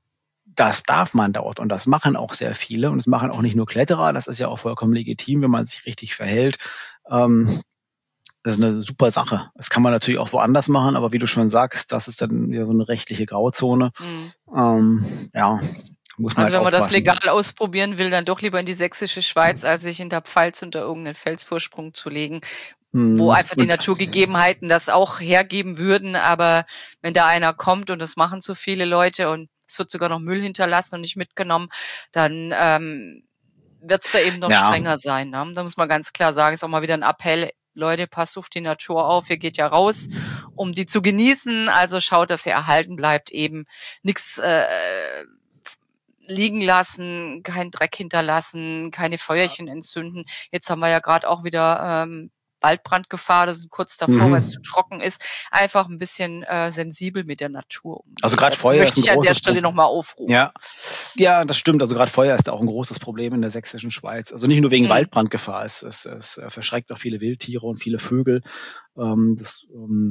das darf man dort und das machen auch sehr viele und es machen auch nicht nur Kletterer, das ist ja auch vollkommen legitim, wenn man sich richtig verhält. Das ist eine super Sache. Das kann man natürlich auch woanders machen, aber wie du schon sagst, das ist dann wieder so eine rechtliche Grauzone. Ja, muss man also wenn man das aufpassen. legal ausprobieren will, dann doch lieber in die Sächsische Schweiz, als sich in der Pfalz unter irgendeinen Felsvorsprung zu legen, wo einfach die Naturgegebenheiten das auch hergeben würden. Aber wenn da einer kommt und das machen zu viele Leute und es wird sogar noch Müll hinterlassen und nicht mitgenommen, dann wird es da eben noch strenger sein. Ne? Da muss man ganz klar sagen, ist auch mal wieder ein Appell, Leute, passt auf die Natur auf, ihr geht ja raus, um die zu genießen, also schaut, dass ihr erhalten bleibt, eben nichts liegen lassen, keinen Dreck hinterlassen, keine Feuerchen entzünden. Jetzt haben wir ja gerade auch wieder Waldbrandgefahr, das ist kurz davor, weil es zu trocken ist, einfach ein bisschen sensibel mit der Natur umgehen. Also gerade Feuer möchte ich an der Stelle nochmal aufrufen. Ja, das stimmt. Also gerade Feuer ist auch ein großes Problem in der Sächsischen Schweiz. Also nicht nur wegen Waldbrandgefahr, es verschreckt auch viele Wildtiere und viele Vögel.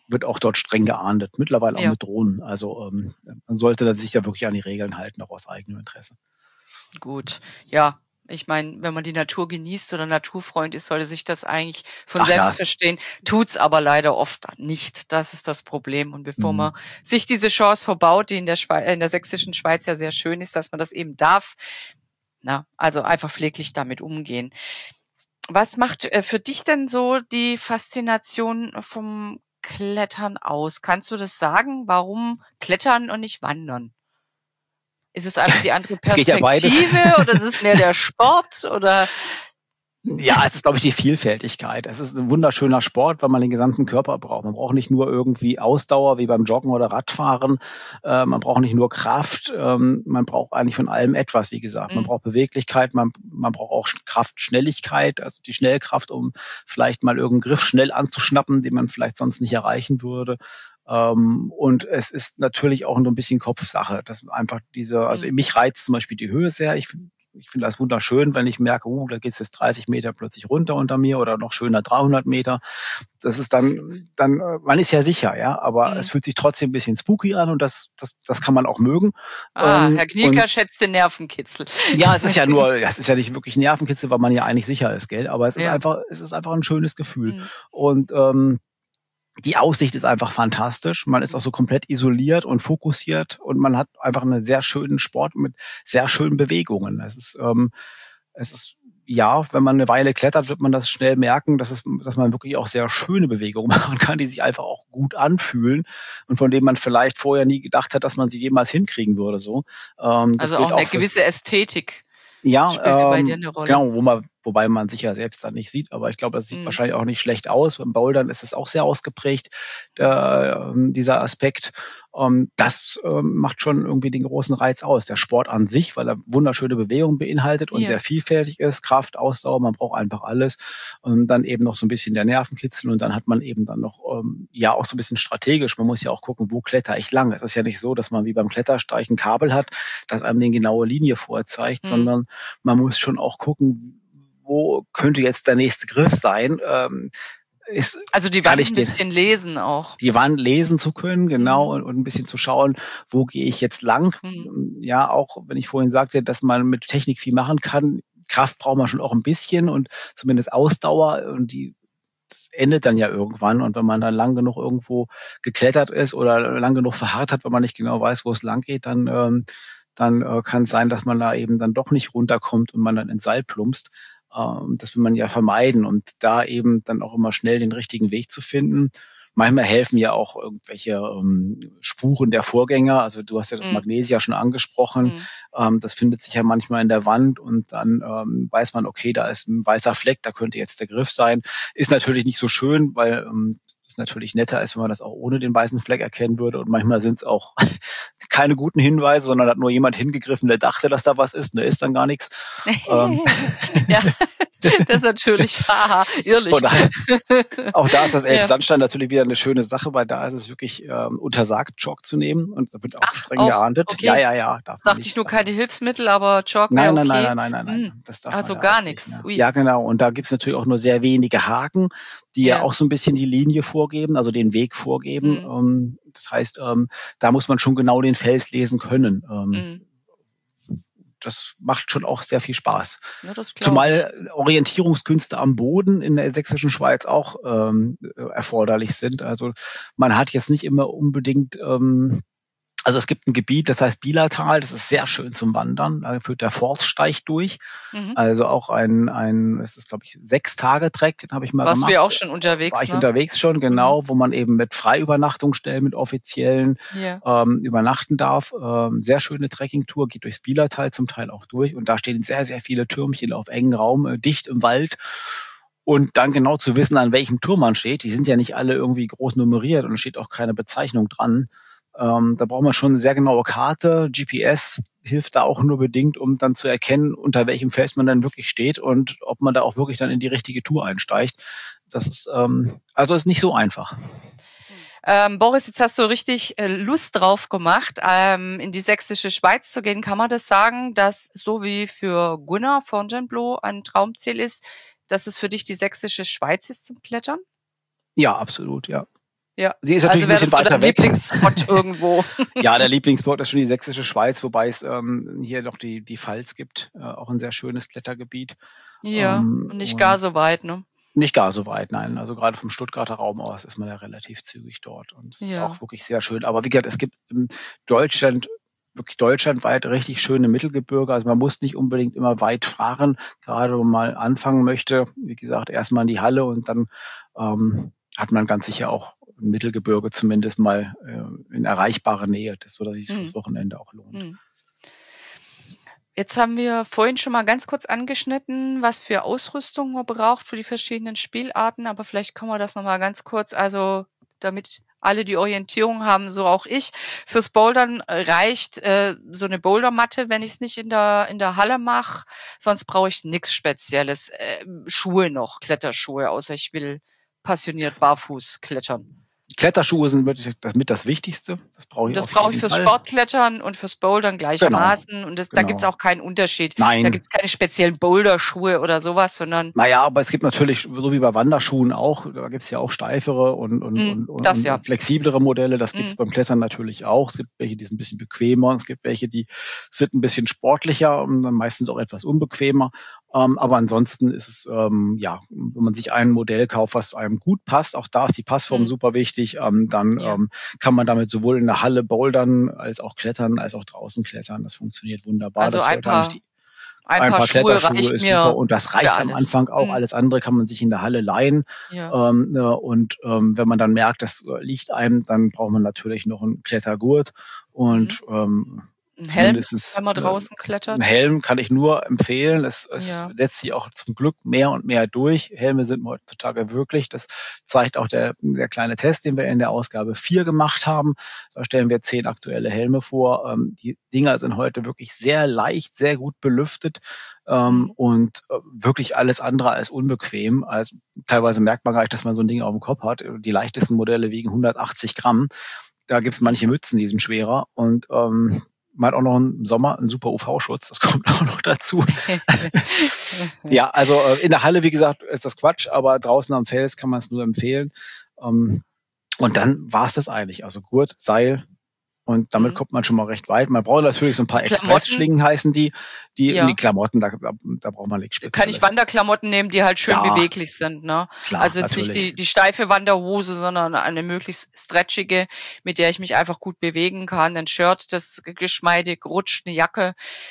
wird auch dort streng geahndet, mittlerweile auch Ja. mit Drohnen. Also man sollte da sich ja wirklich an die Regeln halten, auch aus eigenem Interesse. Gut, ja. Ich meine, wenn man die Natur genießt oder Naturfreund ist, sollte sich das eigentlich von selbst verstehen. Tut's aber leider oft nicht. Das ist das Problem. Und bevor man sich diese Chance verbaut, die in der sächsischen Schweiz ja sehr schön ist, dass man das eben darf, also einfach pfleglich damit umgehen. Was macht für dich denn so die Faszination vom Klettern aus? Kannst du das sagen? Warum Klettern und nicht Wandern? Ist es einfach die andere Perspektive oder ist es mehr der Sport oder? Ja, es ist, glaube ich, die Vielfältigkeit. Es ist ein wunderschöner Sport, weil man den gesamten Körper braucht. Man braucht nicht nur irgendwie Ausdauer wie beim Joggen oder Radfahren. Man braucht nicht nur Kraft. Man braucht eigentlich von allem etwas, wie gesagt. Man braucht Beweglichkeit, man braucht auch Kraft, Schnelligkeit, also die Schnellkraft, um vielleicht mal irgendeinen Griff schnell anzuschnappen, den man vielleicht sonst nicht erreichen würde. Und es ist natürlich auch nur ein bisschen Kopfsache, dass einfach also mich reizt zum Beispiel die Höhe sehr. Ich finde das wunderschön, wenn ich merke, da geht es jetzt 30 Meter plötzlich runter unter mir oder noch schöner 300 Meter. Das ist dann man ist ja sicher, ja, aber es fühlt sich trotzdem ein bisschen spooky an und das kann man auch mögen. Herr Knieker schätzt den Nervenkitzel. Ja, es ist ja nicht wirklich Nervenkitzel, weil man ja eigentlich sicher ist, gell? Aber es ist einfach ein schönes Gefühl. Und die Aussicht ist einfach fantastisch. Man ist auch so komplett isoliert und fokussiert und man hat einfach einen sehr schönen Sport mit sehr schönen Bewegungen. Es ist wenn man eine Weile klettert, wird man das schnell merken, dass man wirklich auch sehr schöne Bewegungen machen kann, die sich einfach auch gut anfühlen und von denen man vielleicht vorher nie gedacht hat, dass man sie jemals hinkriegen würde. So. Also auch eine gewisse Ästhetik. Ja, spielt bei dir eine Rolle. genau, wobei man sich ja selbst dann nicht sieht, aber ich glaube, das sieht wahrscheinlich auch nicht schlecht aus. Beim Bouldern ist es auch sehr ausgeprägt, dieser Aspekt. Das macht schon irgendwie den großen Reiz aus. Der Sport an sich, weil er wunderschöne Bewegungen beinhaltet und sehr vielfältig ist, Kraft, Ausdauer, man braucht einfach alles. Und dann eben noch so ein bisschen der Nervenkitzel und dann hat man eben dann noch, auch so ein bisschen strategisch. Man muss ja auch gucken, wo kletter ich lang. Es ist ja nicht so, dass man wie beim Klettersteig ein Kabel hat, das einem die genaue Linie vorzeigt, sondern man muss schon auch gucken, wo könnte jetzt der nächste Griff sein. Also die Wand ein bisschen lesen auch. Die Wand lesen zu können, genau, und ein bisschen zu schauen, wo gehe ich jetzt lang. Ja, auch wenn ich vorhin sagte, dass man mit Technik viel machen kann. Kraft braucht man schon auch ein bisschen und zumindest Ausdauer und das endet dann ja irgendwann. Und wenn man dann lang genug irgendwo geklettert ist oder lang genug verharrt hat, wenn man nicht genau weiß, wo es lang geht, dann kann es sein, dass man da eben dann doch nicht runterkommt und man dann ins Seil plumpst. Das will man ja vermeiden und da eben dann auch immer schnell den richtigen Weg zu finden. Manchmal helfen ja auch irgendwelche Spuren der Vorgänger. Also du hast ja das Magnesia schon angesprochen. Das findet sich ja manchmal in der Wand und dann weiß man, okay, da ist ein weißer Fleck, da könnte jetzt der Griff sein. Ist natürlich nicht so schön, weil es natürlich netter ist, wenn man das auch ohne den weißen Fleck erkennen würde. Und manchmal sind es auch keine guten Hinweise, sondern hat nur jemand hingegriffen, der dachte, dass da was ist und da ist dann gar nichts. Ja, das ist natürlich Irrlicht. Auch da ist das Elbsandstein natürlich wieder eine schöne Sache, weil da ist es wirklich untersagt, Chalk zu nehmen und da wird auch streng geahndet. Okay. Ja. Dachte ich nur keine Hilfsmittel, aber Chalk wäre okay. Nein. Das darf also man gar nichts. Ja, genau. Und da gibt's natürlich auch nur sehr wenige Haken, die ja auch so ein bisschen die Linie vorgeben, also den Weg vorgeben. Das heißt, da muss man schon genau den Fels lesen können. Das macht schon auch sehr viel Spaß. Ja, das Zumal Orientierungskünste am Boden in der sächsischen Schweiz auch erforderlich sind. Also man hat jetzt nicht immer unbedingt also es gibt ein Gebiet, das heißt Bielertal, das ist sehr schön zum Wandern. Da führt der Forststeig durch. Also auch es ist, glaube ich, 6-Tage-Trek, den habe ich mal gemacht. Warst du ja auch schon unterwegs, War ich unterwegs schon, genau, wo man eben mit Freiübernachtungsstellen, mit offiziellen übernachten darf. Sehr schöne Trekkingtour, geht durchs Bielertal zum Teil auch durch. Und da stehen sehr, sehr viele Türmchen auf engem Raum, dicht im Wald. Und dann genau zu wissen, an welchem Turm man steht. Die sind ja nicht alle irgendwie groß nummeriert und es steht auch keine Bezeichnung dran. Da braucht man schon eine sehr genaue Karte. GPS hilft da auch nur bedingt, um dann zu erkennen, unter welchem Fels man dann wirklich steht und ob man da auch wirklich dann in die richtige Tour einsteigt. Das ist ist nicht so einfach. Boris, jetzt hast du richtig Lust drauf gemacht, in die sächsische Schweiz zu gehen. Kann man das sagen, dass so wie für Gunnar Fontainebleau ein Traumziel ist, dass es für dich die sächsische Schweiz ist zum Klettern? Ja, absolut, ja. Ja. Sie ist natürlich also ein bisschen weiter weg. Lieblingsspot irgendwo. Ja, der Lieblingsspot ist schon die sächsische Schweiz, wobei es hier noch die Pfalz gibt, auch ein sehr schönes Klettergebiet. Ja, und nicht gar so weit, ne? Nicht gar so weit, nein. Also gerade vom Stuttgarter Raum aus ist man ja relativ zügig dort und es ist auch wirklich sehr schön. Aber wie gesagt, es gibt in Deutschland wirklich deutschlandweit richtig schöne Mittelgebirge. Also man muss nicht unbedingt immer weit fahren, gerade wenn man mal anfangen möchte. Wie gesagt, erstmal in die Halle und dann hat man ganz sicher auch ein Mittelgebirge zumindest mal in erreichbarer Nähe, das, so dass es sich fürs Wochenende auch lohnt. Jetzt haben wir vorhin schon mal ganz kurz angeschnitten, was für Ausrüstung man braucht für die verschiedenen Spielarten, aber vielleicht können wir das nochmal ganz kurz, also damit alle die Orientierung haben, so auch ich. Fürs Bouldern reicht so eine Bouldermatte, wenn ich es nicht in der Halle mache, sonst brauche ich nichts Spezielles. Schuhe noch, Kletterschuhe, außer ich will passioniert barfuß klettern. Kletterschuhe sind wirklich das Wichtigste. Das brauche ich fürs Sportklettern und fürs Bouldern gleichermaßen. Genau. Und da gibt es auch keinen Unterschied. Nein. Da gibt es keine speziellen Boulderschuhe oder sowas, sondern. Naja, aber es gibt natürlich, so wie bei Wanderschuhen auch, da gibt es ja auch steifere und flexiblere Modelle. Das gibt es beim Klettern natürlich auch. Es gibt welche, die sind ein bisschen bequemer. Es gibt welche, die sind ein bisschen sportlicher und dann meistens auch etwas unbequemer. Aber ansonsten ist es, wenn man sich ein Modell kauft, was einem gut passt, auch da ist die Passform super wichtig, dann kann man damit sowohl in der Halle bouldern, als auch klettern, als auch draußen klettern. Das funktioniert wunderbar. Also das ein paar Kletterschuhe ist super und das reicht am alles. Anfang auch. Alles andere kann man sich in der Halle leihen. Ja. Wenn man dann merkt, das liegt einem, dann braucht man natürlich noch einen Klettergurt und ein Helm, wenn man draußen klettert. Ein Helm kann ich nur empfehlen. Es setzt sich auch zum Glück mehr und mehr durch. Helme sind heutzutage wirklich. Das zeigt auch der kleine Test, den wir in der Ausgabe 4 gemacht haben. Da stellen wir 10 aktuelle Helme vor. Die Dinger sind heute wirklich sehr leicht, sehr gut belüftet und wirklich alles andere als unbequem. Also teilweise merkt man gar nicht, dass man so ein Ding auf dem Kopf hat. Die leichtesten Modelle wiegen 180 Gramm. Da gibt es manche Mützen, die sind schwerer und man hat auch noch im Sommer einen super UV-Schutz, das kommt auch noch dazu. Ja, also in der Halle, wie gesagt, ist das Quatsch, aber draußen am Fels kann man es nur empfehlen. Und dann war es das eigentlich. Also Gurt, Seil und damit kommt man schon mal recht weit. Man braucht natürlich so ein paar Express-Schlingen heißen die Klamotten, da braucht man nichts Spezielles. Kann ich Wanderklamotten nehmen, die halt schön beweglich sind, ne? Klar, also jetzt natürlich nicht die steife Wanderhose, sondern eine möglichst stretchige, mit der ich mich einfach gut bewegen kann. Ein Shirt, das geschmeidig rutscht, eine Jacke,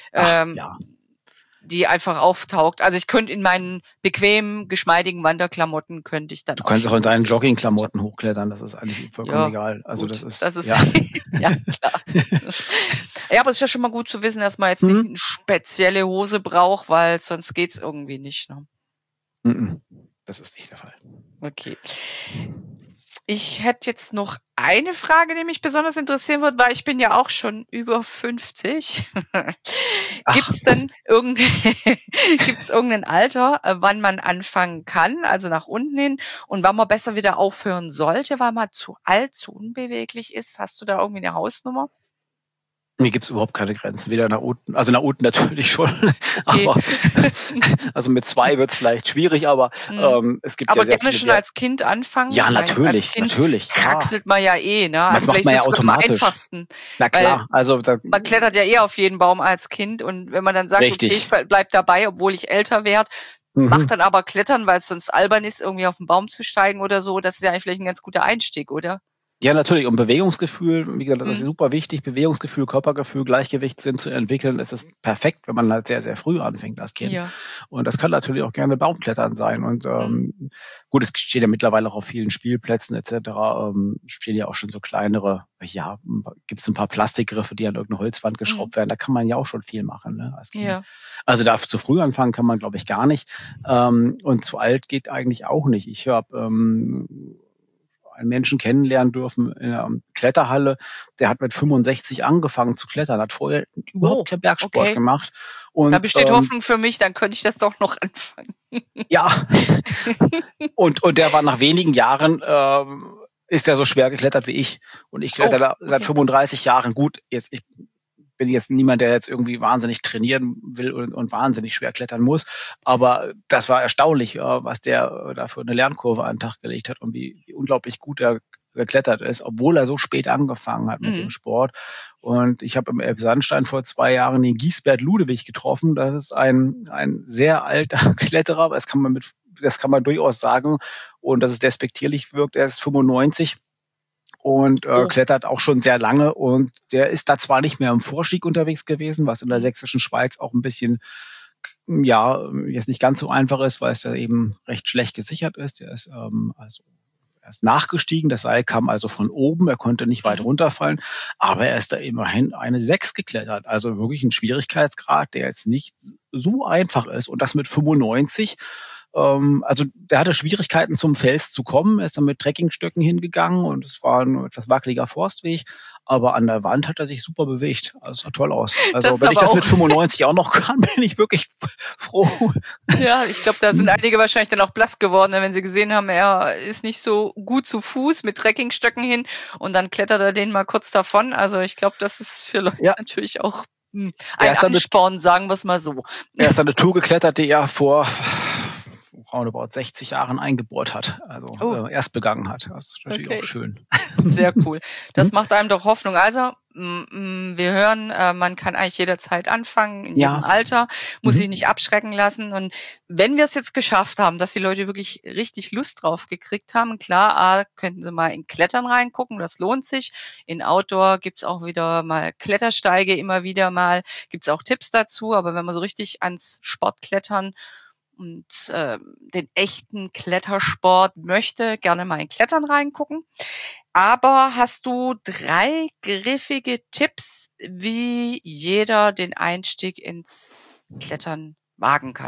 die einfach auftaugt. Also ich könnte in meinen bequemen, geschmeidigen Wanderklamotten könnte ich dann. Du kannst auch in deinen Joggingklamotten hochklettern, das ist eigentlich vollkommen egal. Also gut, das ist ja klar. Ja, aber es ist ja schon mal gut zu wissen, dass man jetzt nicht eine spezielle Hose braucht, weil sonst geht's irgendwie nicht. Ne? Das ist nicht der Fall. Okay. Ich hätte jetzt noch eine Frage, die mich besonders interessieren wird, weil ich bin ja auch schon über 50. Gibt's denn irgendein Alter, wann man anfangen kann, also nach unten hin, und wann man besser wieder aufhören sollte, weil man zu alt, zu unbeweglich ist? Hast du da irgendwie eine Hausnummer? Mir gibt's überhaupt keine Grenzen, weder nach unten, also nach unten natürlich schon, Okay. aber also mit 2 wird's vielleicht schwierig, aber es gibt aber ja sehr gerne viele, schon als Kind anfangen? Ja, natürlich, als Kind natürlich. kraxelt man ja ne? Das macht man ja automatisch. Am einfachsten. Na klar, also man klettert ja auf jeden Baum als Kind und wenn man dann sagt, Richtig. okay, ich bleib dabei, obwohl ich älter werde, macht dann aber Klettern, weil es sonst albern ist, irgendwie auf den Baum zu steigen oder so, das ist ja eigentlich vielleicht ein ganz guter Einstieg, oder? Ja, natürlich. Und Bewegungsgefühl, wie gesagt, das ist super wichtig. Bewegungsgefühl, Körpergefühl, Gleichgewichtssinn zu entwickeln, ist es perfekt, wenn man halt sehr, sehr früh anfängt als Kind. Ja. Und das kann natürlich auch gerne Baumklettern sein. Und gut, es steht ja mittlerweile auch auf vielen Spielplätzen etc. Stehen ja auch schon so kleinere, gibt es ein paar Plastikgriffe, die an irgendeine Holzwand geschraubt werden. Da kann man ja auch schon viel machen, ne, als Kind. Ja. Also da zu früh anfangen kann man, glaube ich, gar nicht. Und zu alt geht eigentlich auch nicht. Ich habe einen Menschen kennenlernen dürfen in einer Kletterhalle, der hat mit 65 angefangen zu klettern, hat vorher überhaupt keinen Bergsport gemacht. Und, da besteht Hoffnung für mich, dann könnte ich das doch noch anfangen. Ja. und der war nach wenigen Jahren, ist er so schwer geklettert wie ich. Und ich kletter da seit 35 Jahren. Gut, ich bin jetzt niemand, der jetzt irgendwie wahnsinnig trainieren will und wahnsinnig schwer klettern muss. Aber das war erstaunlich, was der da für eine Lernkurve an den Tag gelegt hat und wie unglaublich gut er geklettert ist, obwohl er so spät angefangen hat mit dem Sport. Und ich habe im Elbsandstein vor 2 Jahren den Giesbert Ludewig getroffen. Das ist ein sehr alter Kletterer, das kann man durchaus sagen, und dass es despektierlich wirkt. Er ist 95 und klettert auch schon sehr lange, und der ist da zwar nicht mehr im Vorstieg unterwegs gewesen, was in der sächsischen Schweiz auch ein bisschen jetzt nicht ganz so einfach ist, weil es da eben recht schlecht gesichert ist. Er ist er ist nachgestiegen, das Seil kam also von oben, er konnte nicht weit runterfallen, aber er ist da immerhin eine 6 geklettert. Also wirklich ein Schwierigkeitsgrad, der jetzt nicht so einfach ist, und das mit 95. Also der hatte Schwierigkeiten, zum Fels zu kommen. Er ist dann mit Trekkingstöcken hingegangen, und es war ein etwas wackeliger Forstweg. Aber an der Wand hat er sich super bewegt. Also es sah toll aus. Also wenn ich das mit 95 auch noch kann, bin ich wirklich froh. Ja, ich glaube, da sind einige wahrscheinlich dann auch blass geworden, wenn sie gesehen haben, er ist nicht so gut zu Fuß mit Trekkingstöcken hin, und dann klettert er den mal kurz davon. Also ich glaube, das ist für Leute natürlich auch ein Ansporn, sagen wir es mal so. Er ist eine Tour geklettert, die er vor roundabout 60 Jahren eingebohrt hat, also erst begangen hat. Das ist natürlich auch schön. Sehr cool. Das macht einem doch Hoffnung. Also wir hören, man kann eigentlich jederzeit anfangen, in jedem Alter, muss sich nicht abschrecken lassen. Und wenn wir es jetzt geschafft haben, dass die Leute wirklich richtig Lust drauf gekriegt haben, klar, könnten sie mal in Klettern reingucken, das lohnt sich. In Outdoor gibt's auch wieder mal Klettersteige, immer wieder mal, gibt's auch Tipps dazu. Aber wenn man so richtig ans Sportklettern und den echten Klettersport möchte, gerne mal in Klettern reingucken. Aber hast du 3 griffige Tipps, wie jeder den Einstieg ins Klettern wagen kann?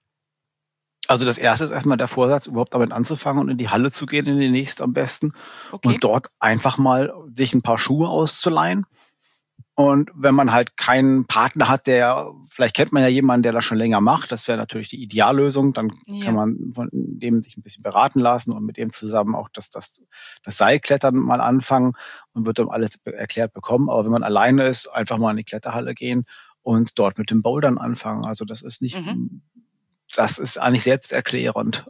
Also das erste ist erstmal der Vorsatz, überhaupt damit anzufangen und in die Halle zu gehen, in die nächste am besten. Okay. Und dort einfach mal sich ein paar Schuhe auszuleihen. Und wenn man halt keinen Partner hat, vielleicht kennt man ja jemanden, der das schon länger macht, das wäre natürlich die Ideallösung, dann kann man von dem sich ein bisschen beraten lassen und mit dem zusammen auch das Seilklettern mal anfangen und wird dann alles erklärt bekommen. Aber wenn man alleine ist, einfach mal in die Kletterhalle gehen und dort mit dem Bouldern anfangen. Also das ist nicht, das ist eigentlich selbsterklärend.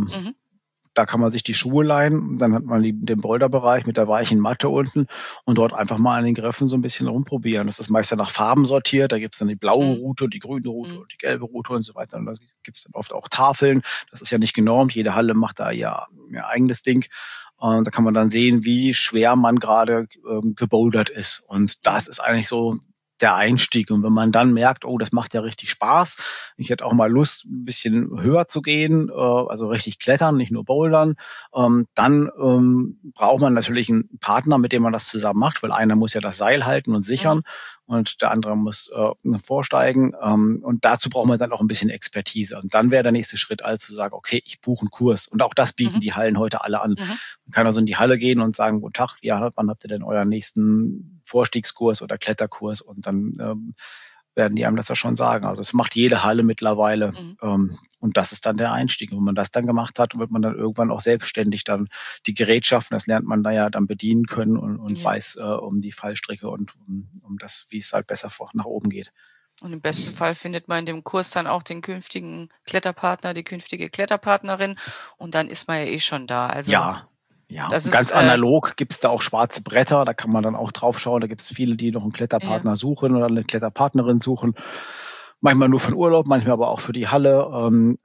Da kann man sich die Schuhe leihen, dann hat man den Boulderbereich mit der weichen Matte unten und dort einfach mal an den Griffen so ein bisschen rumprobieren. Das ist meist ja nach Farben sortiert, da gibt's dann die blaue Route, die grüne Route und die gelbe Route und so weiter. Und da gibt's dann oft auch Tafeln, das ist ja nicht genormt, jede Halle macht da ja ihr eigenes Ding. Und da kann man dann sehen, wie schwer man gerade gebouldert ist. Und das ist eigentlich so der Einstieg. Und wenn man dann merkt, oh, das macht ja richtig Spaß, ich hätte auch mal Lust, ein bisschen höher zu gehen, also richtig klettern, nicht nur bouldern, dann braucht man natürlich einen Partner, mit dem man das zusammen macht, weil einer muss ja das Seil halten und sichern und der andere muss vorsteigen. Und dazu braucht man dann auch ein bisschen Expertise. Und dann wäre der nächste Schritt, also zu sagen, okay, ich buche einen Kurs. Und auch das bieten die Hallen heute alle an. Man kann also in die Halle gehen und sagen, guten Tag, wann habt ihr denn euren nächsten Vorstiegskurs oder Kletterkurs? Und dann werden die einem das ja schon sagen. Also es macht jede Halle mittlerweile. Und das ist dann der Einstieg. Und wenn man das dann gemacht hat, wird man dann irgendwann auch selbstständig dann die Gerätschaften, das lernt man da ja dann bedienen können und weiß um die Fallstricke und um das, wie es halt besser nach oben geht. Und im besten Fall findet man in dem Kurs dann auch den künftigen Kletterpartner, die künftige Kletterpartnerin, und dann ist man ja eh schon da. Also ja, das ganz analog gibt's da auch schwarze Bretter, da kann man dann auch drauf schauen. Da gibt's viele, die noch einen Kletterpartner suchen oder eine Kletterpartnerin suchen. Manchmal nur für den Urlaub, manchmal aber auch für die Halle. Und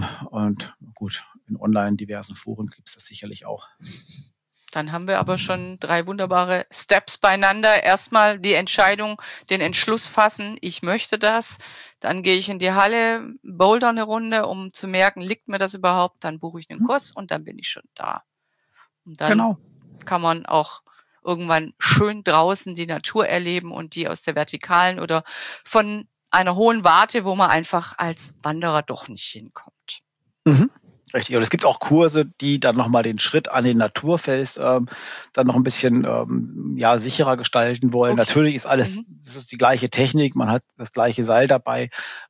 gut, in online diversen Foren gibt's das sicherlich auch. Dann haben wir aber schon 3 wunderbare Steps beieinander. Erstmal die Entscheidung, den Entschluss fassen, ich möchte das. Dann gehe ich in die Halle, boulder eine Runde, um zu merken, liegt mir das überhaupt. Dann buche ich einen Kurs und dann bin ich schon da. Und dann kann man auch irgendwann schön draußen die Natur erleben und die aus der Vertikalen oder von einer hohen Warte, wo man einfach als Wanderer doch nicht hinkommt. Richtig. Und es gibt auch Kurse, die dann nochmal den Schritt an den Naturfels dann noch ein bisschen sicherer gestalten wollen. Okay. Natürlich ist alles, das ist die gleiche Technik, man hat das gleiche Seil dabei,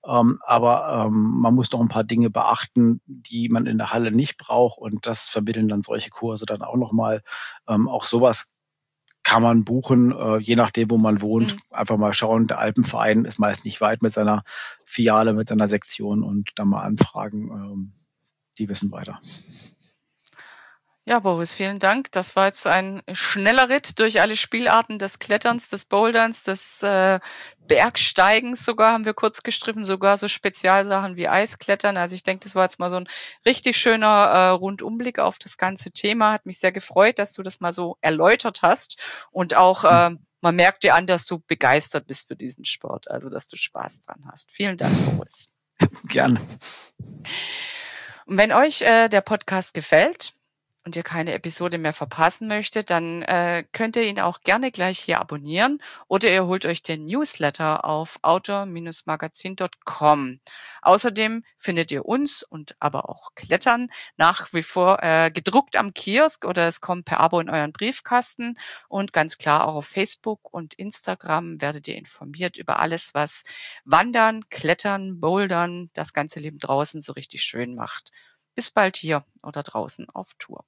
aber man muss noch ein paar Dinge beachten, die man in der Halle nicht braucht, und das vermitteln dann solche Kurse dann auch nochmal. Auch sowas kann man buchen, je nachdem, wo man wohnt. Einfach mal schauen, der Alpenverein ist meist nicht weit mit seiner Filiale, mit seiner Sektion, und dann mal anfragen. Die wissen weiter. Ja, Boris, vielen Dank. Das war jetzt ein schneller Ritt durch alle Spielarten des Kletterns, des Boulderns, des Bergsteigens sogar, haben wir kurz gestriffen, sogar so Spezialsachen wie Eisklettern. Also ich denke, das war jetzt mal so ein richtig schöner Rundumblick auf das ganze Thema. Hat mich sehr gefreut, dass du das mal so erläutert hast. Und auch man merkt dir an, dass du begeistert bist für diesen Sport, also dass du Spaß dran hast. Vielen Dank, Boris. Gerne. Und wenn euch der Podcast gefällt und ihr keine Episode mehr verpassen möchtet, dann könnt ihr ihn auch gerne gleich hier abonnieren oder ihr holt euch den Newsletter auf outdoor-magazin.com. Außerdem findet ihr uns und aber auch Klettern nach wie vor gedruckt am Kiosk oder es kommt per Abo in euren Briefkasten und ganz klar auch auf Facebook und Instagram werdet ihr informiert über alles, was Wandern, Klettern, Bouldern, das ganze Leben draußen so richtig schön macht. Bis bald hier oder draußen auf Tour.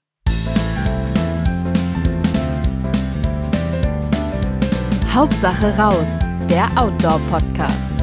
Hauptsache raus, der Outdoor-Podcast.